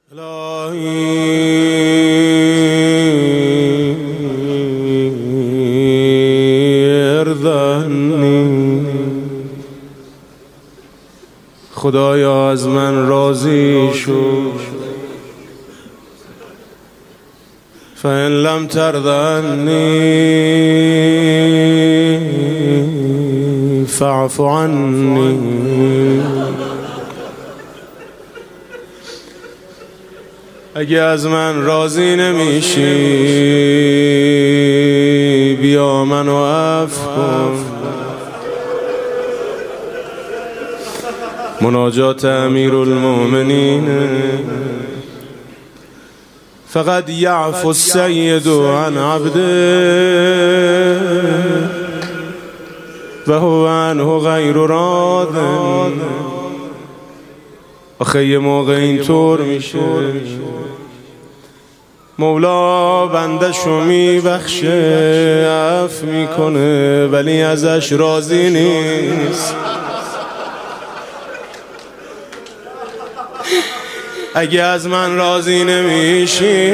خدایا از من راضی شو، فإن لم ترضنی فاعف عنی. اگه از من راضی نمیشی بیا منو عفو کن. مناجات امیرالمؤمنین. فقد یعفو السید عن عبده و هو عنه غیر راض. آخه یه موقع اینطور میشه مولا بندشو میبخشه، عفو میکنه، ولی ازش راضی نیست. اگه از من راضی نمیشی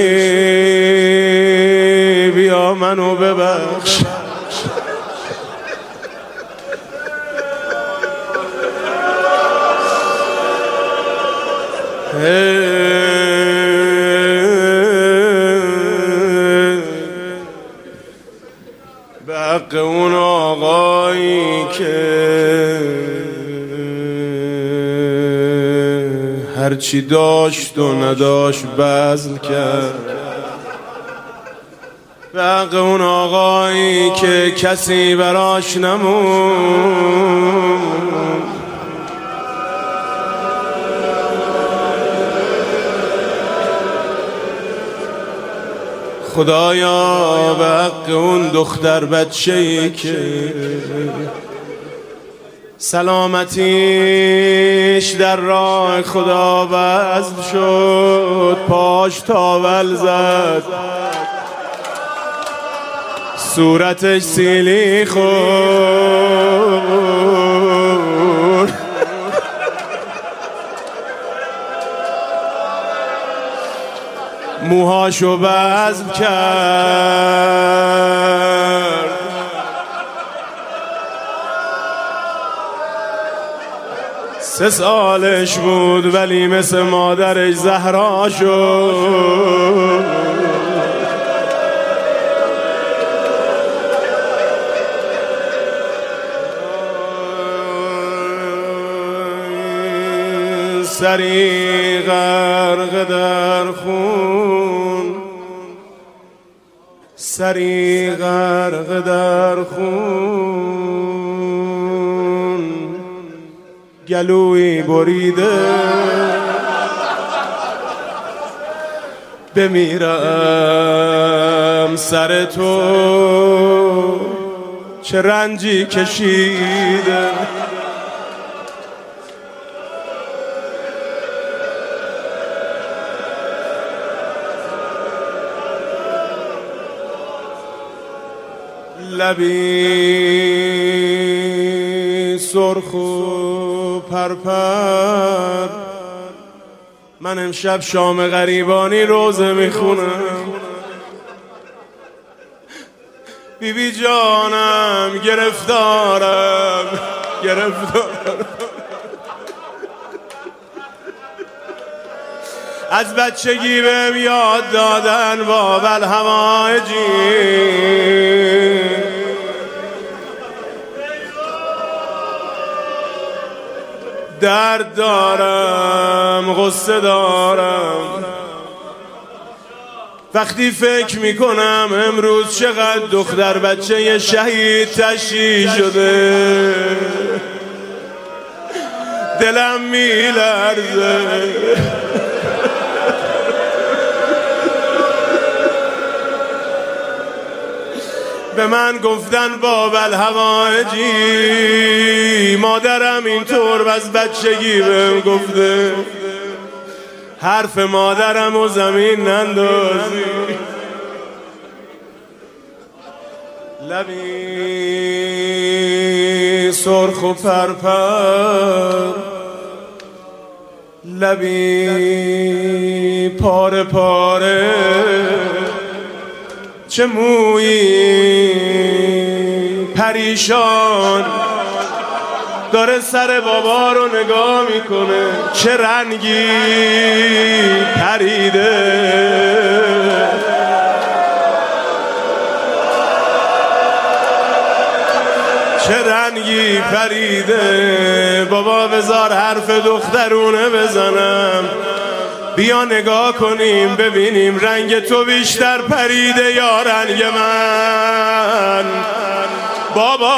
بیا منو ببخش. به حق اون آقایی که هرچی داشت و نداشت بذل کرد. به حق اون آقایی که کسی براش نموند. خدایا به حق اون دختر بچه‌ای که سلامتیش در راه خدا بذل شد، پاش تاول زد، صورتش سیلی خورد، موهاشو بذل کرد، سه سالش بود ولی مثل مادرش زهرا شد. سری غرق در خون، سری غرق در خون، گلوی بریده بمیرم سر تو، چه رنجی کشیده. لبی سرخ و پرپر، من امشب شام غریبانی روزه میخونم. بیبی جانم گرفتارم، گرفتارم. از بچگی بهم یاد دادن باب الهوایجی، درد دارم، غصه دارم. وقتی فکر میکنم امروز چقدر دختر بچه شهید تشییع شده دلم میلرزه. به من گفتن باب الهوایجی، مادرم اینطور از بچگی بهم گفته، حرف مادرم و زمین نندازی. لبی سرخ و پرپر، لبی پاره پاره، چه مویی پریشان داره سر بابا رو نگاه میکنه، چه رنگی پریده، چه رنگی پریده. بابا بذار حرف دخترونه بزنم، بیا نگاه کنیم ببینیم رنگ تو بیشتر پریده یا رنگ من. بابا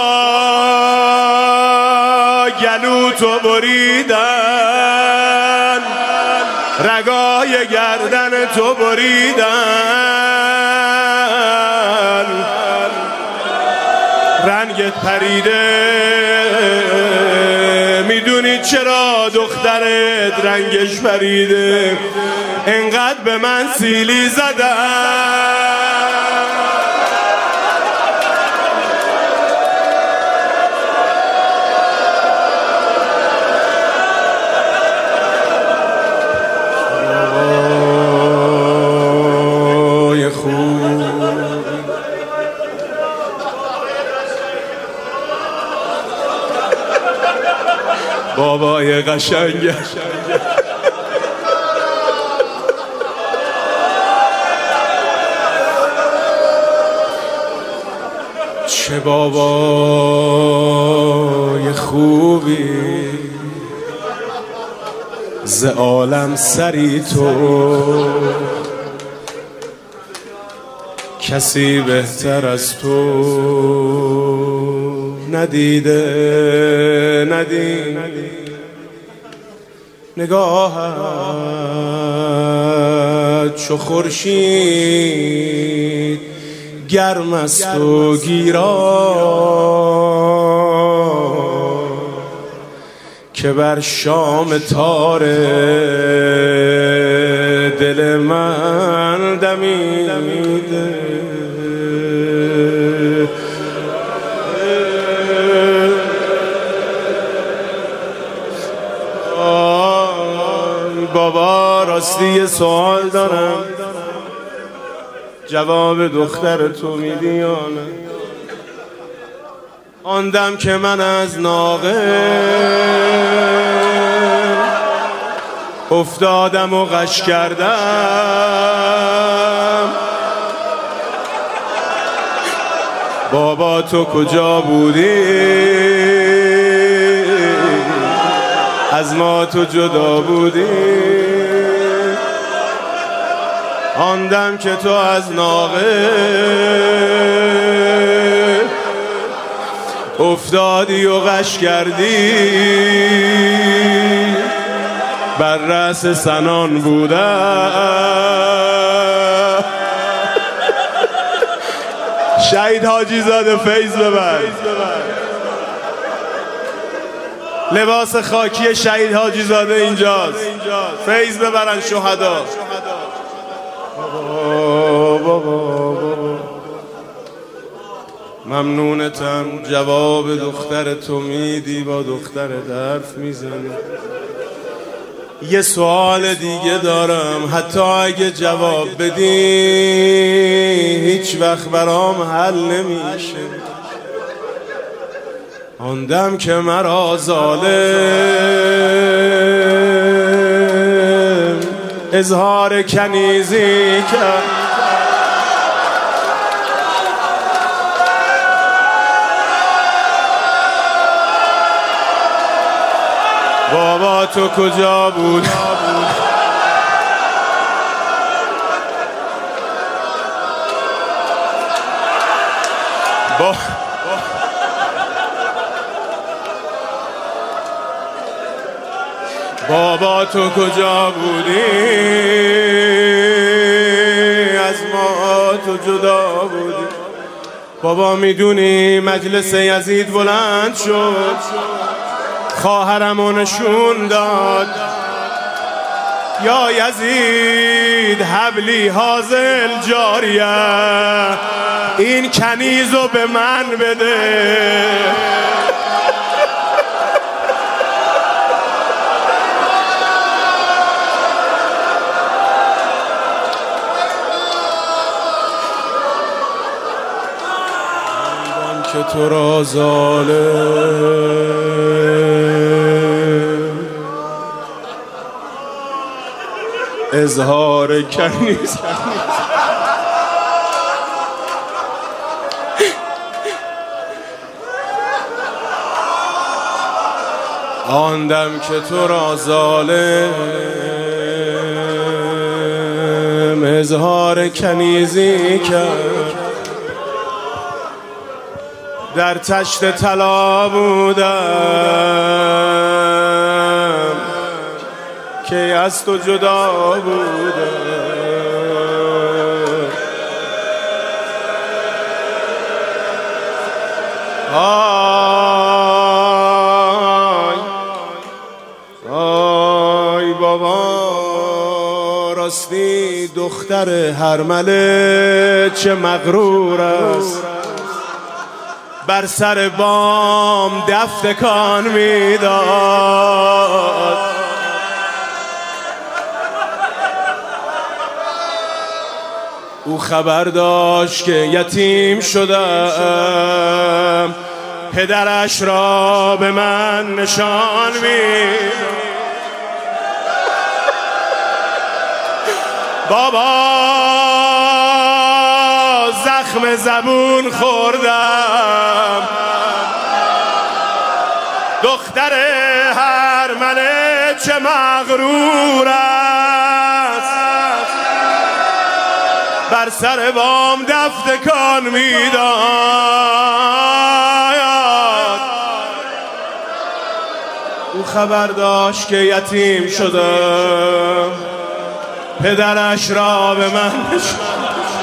گلو تو بریدن، رگای گردن تو بریدن، رنگت پریده. میدونی چرا دخترت رنگش پریده؟ انقدر به من سیلی زدن. بابای قشنگ، چه بابای خوبی، ز عالم سری تو، کسی بهتر از تو ندیده. نگاهت چو خورشید گرم است و گیران، که بر شام تار دل من دمیده. بابا راستی یه سوال دارم، جواب دختر تو میدی یا نه؟ آن دم که من از ناقه افتادم و غش کردم، بابا تو کجا بودی؟ از ما تو جدا بودی. آن دم که تو از ناقه افتادی و غش کردی، بر رأس سنان بودم. شهید حاجی زاده فیض ببر، لباس خاکی شهید حاجی زاده اینجاست، فیض ببرن شهدا. ممنونتم، جواب دختر تو میدی، با دختر حرف میزنی. یه سوال دیگه دارم، حتی اگه جواب بدی هیچ وقت برام حل نمیشه. آن دم که مرا ظالم اظهار کنیزی کرد، بابا تو کجا بود؟ بابا تو کجا بودی؟ از ما تو جدا بودی. بابا میدونی مجلس یزید بلند شد، خواهرمو نشون داد، یا یزید حبلی حاضل جاریه، این کنیزو به من بده. که تو را ظالم اظهار کنیز آن دم که تو را ظالم اظهار کنیزی کرد در تشت طلا بودم که از تو جدا بودم آی بابا راستی دختر هرمله چه مغرور است بر سر بام دف تکان میداد او خبر داشت که یتیم شدم پدرش را به من نشان میداد بابا زخم زبون خوردم دختر هرمله چه مغرور است بر سر بام دف تکان میداد او خبر داشت که یتیم شدم پدرش را به من نشان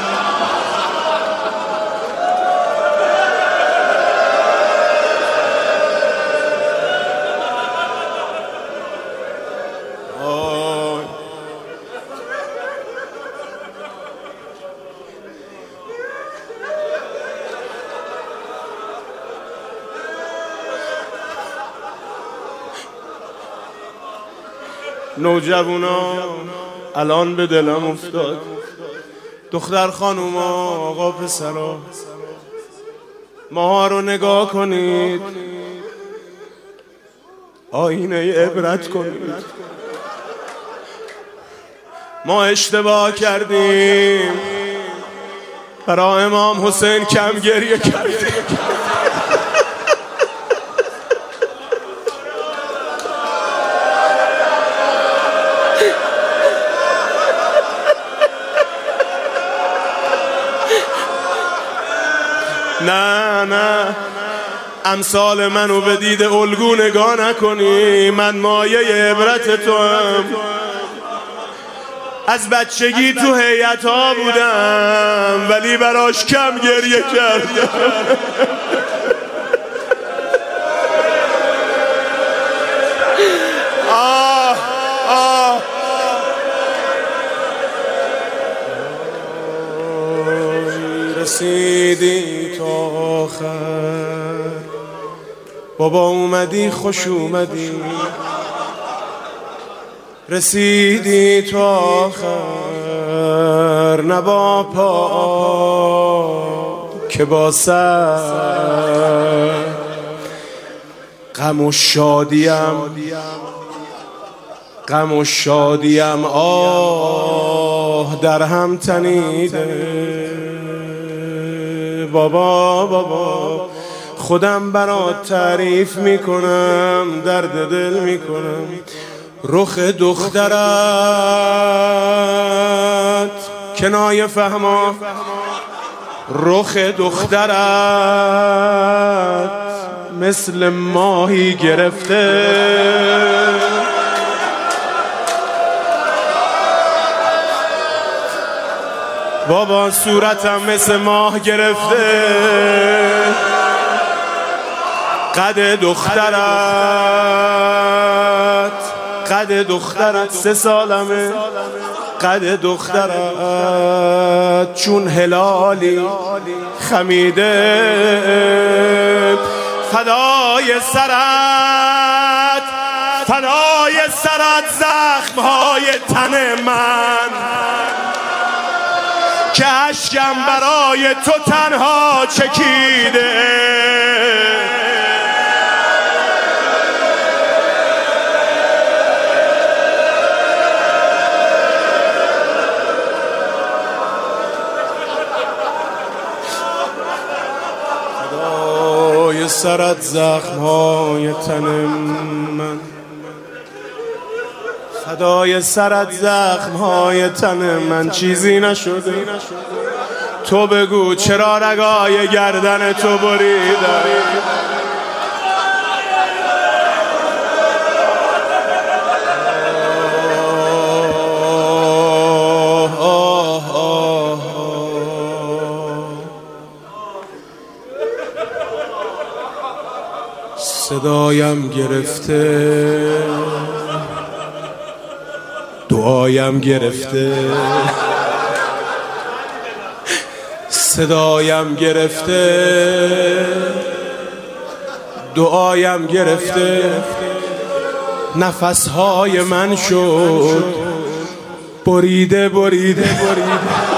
نوجوانا الان به دلم افتاد دختر خانوم آقا پسرا ماها رو نگاه کنید آینه عبرت کنید ما اشتباه کردیم برای امام حسین کم گریه کردیم نه امثال منو به دید الگو نگاه نکنی من مایه عبرت تو هم از بچگی تو هیئت ها بودم ولی براش کم گریه کردم رسیدی تا آخر بابا اومدی خوش اومدی رسیدی تا آخر نه با پا که با سر غم و شادیم آه در هم تنیده بابا خودم برات تعریف میکنم درد دل میکنم رخ دخترت کنایه فهما رخ دخترت مثل ماهی گرفته بابا صورتم مثل ماه گرفته قد دخترت 3 سالمه قد دخترت چون هلالی خمیده فدای سرت زخمهای تن من که اشکم برای تو تنها چکیده. فدای سرت زخم‌های تن من، فدای سرت زخم‌های تن من، چیزی نشده. تو بگو چرا رگای گردن تو بریدم. صدایم گرفته، دعایم گرفته، صدایم گرفته، دعایم گرفته، نفسهای من شد بریده بریده بریده.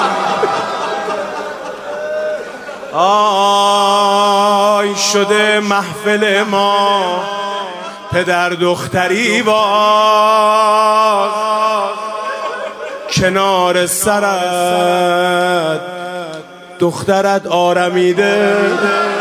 آی شده محفل ما پدر دختری باز، کنار سرت دخترت آرمیده.